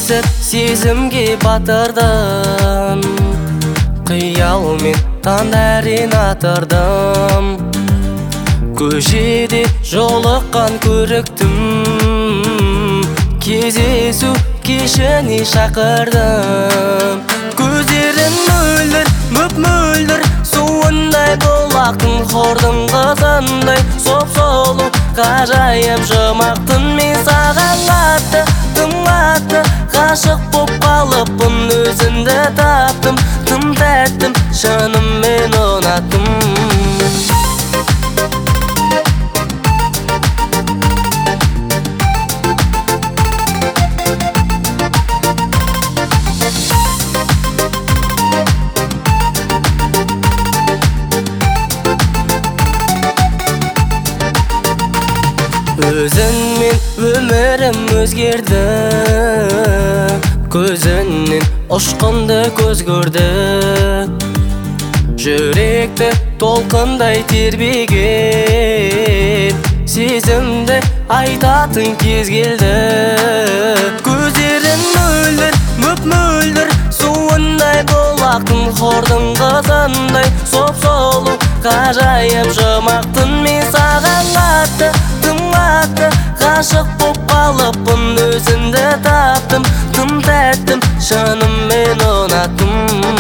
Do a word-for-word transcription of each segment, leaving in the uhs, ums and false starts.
кездесіп сезімге батырдым, қиялмен таң әрең атырдым. Көшеде жолыққан көріктім, кездесу кешіне шақырдым. Көздерің мөлдір, мөп-мөлдір, суындай бұлақтың хордың қызындай, соп-солу ғажайып жұмақтың. Мен саған қатты, тым қатты ғашық боп қалыппын, өзіңді таптым, тым тәттім, шынымен ұнаттым. Өзіңмен өмірім өзгерді, көзіңнен ұшқынды көз көрді. Жүректі толқындай тербеген, сезімді айтатын кез келді. Көздерің мөлдір, мөп-мөлдір, суындай бұлақтың хордың қызындай, соп-солу ғажайып жұмақтың. Мен саған қатты, тым қатты ғашық боп қалыппын, өзіңді таптым, тым тәттім, шынымен ұнаттым.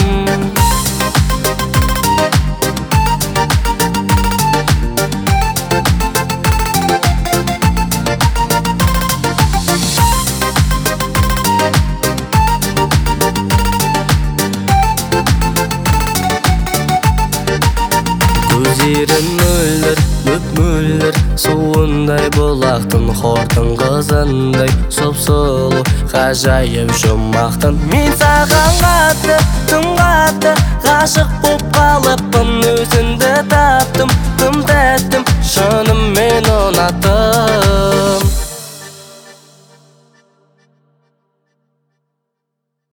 Көздерің мөлдір, мөп-мөлдір, суындай бұлақтың хордың қызындай, соп-солу ғажайып жұмақтың. Мен саған қатты, тым қатты ғашық боп қалыппын, өзіңді таптым, тым тәттім, шыным